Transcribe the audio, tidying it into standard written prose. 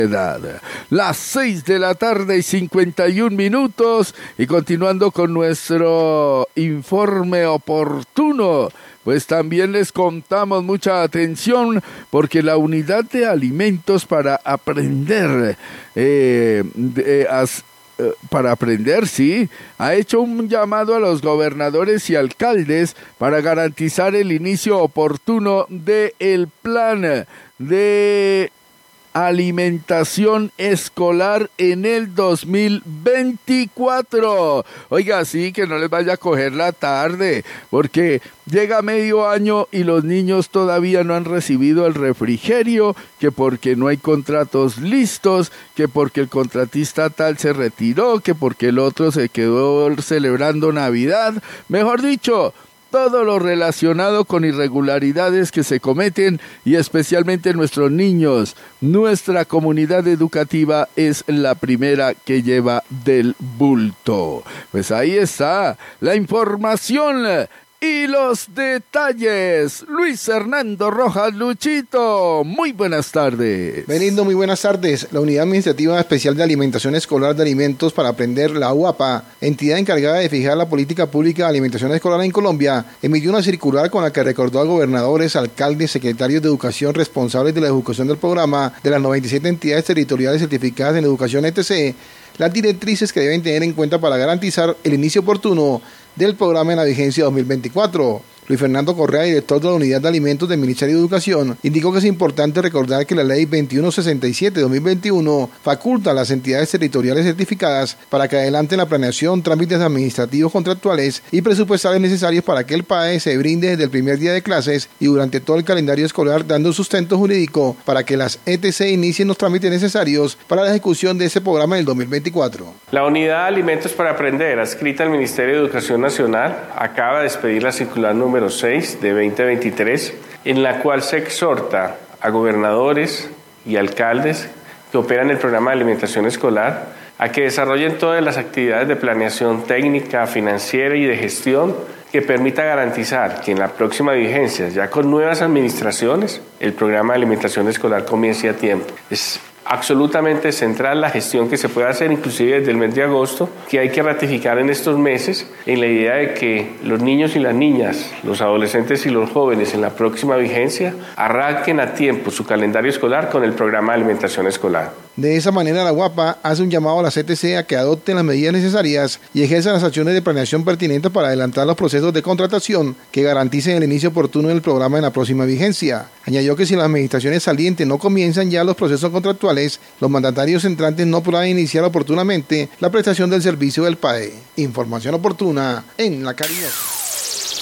Las 6 de la tarde y 51 minutos y continuando con nuestro informe oportuno, pues también les contamos mucha atención porque la unidad de alimentos para aprender, sí, ha hecho un llamado a los gobernadores y alcaldes para garantizar el inicio oportuno del plan de alimentación escolar en el 2024. Oiga, sí, que no les vaya a coger la tarde, porque llega medio año y los niños todavía no han recibido el refrigerio, que porque no hay contratos listos, que porque el contratista tal se retiró, que porque el otro se quedó celebrando Navidad. Mejor dicho, todo lo relacionado con irregularidades que se cometen y especialmente nuestros niños. Nuestra comunidad educativa es la primera que lleva del bulto. Pues ahí está la información y los detalles. Luis Hernando Rojas, Luchito, muy buenas tardes. Benindo, muy buenas tardes. La Unidad Administrativa Especial de Alimentación Escolar de Alimentos para Aprender, la UAPA, entidad encargada de fijar la política pública de alimentación escolar en Colombia, emitió una circular con la que recordó a gobernadores, alcaldes, secretarios de educación responsables de la ejecución del programa de las 97 entidades territoriales certificadas en educación, etc., las directrices que deben tener en cuenta para garantizar el inicio oportuno del programa en la vigencia 2024. Luis Fernando Correa, director de la Unidad de Alimentos del Ministerio de Educación, indicó que es importante recordar que la Ley 2167-2021 faculta a las entidades territoriales certificadas para que adelanten la planeación, trámites administrativos, contractuales y presupuestales necesarios para que el PAE se brinde desde el primer día de clases y durante todo el calendario escolar, dando sustento jurídico para que las ETC inicien los trámites necesarios para la ejecución de ese programa en el 2024. La Unidad de Alimentos para Aprender, adscrita al Ministerio de Educación Nacional, acaba de expedir la circular número 6 de 2023, en la cual se exhorta a gobernadores y alcaldes que operan el programa de alimentación escolar a que desarrollen todas las actividades de planeación técnica, financiera y de gestión que permita garantizar que en la próxima vigencia, ya con nuevas administraciones, el programa de alimentación escolar comience a tiempo. Es absolutamente central la gestión que se puede hacer, inclusive desde el mes de agosto, que hay que ratificar en estos meses, en la idea de que los niños y las niñas, los adolescentes y los jóvenes en la próxima vigencia arranquen a tiempo su calendario escolar con el programa de alimentación escolar. De esa manera, la UAPA hace un llamado a las ETC a que adopten las medidas necesarias y ejerzan las acciones de planeación pertinentes para adelantar los procesos de contratación que garanticen el inicio oportuno del programa en la próxima vigencia. Añadió que si las administraciones salientes no comienzan ya los procesos contractuales, los mandatarios entrantes no podrán iniciar oportunamente la prestación del servicio del PAE. Información oportuna en La Cariñosa.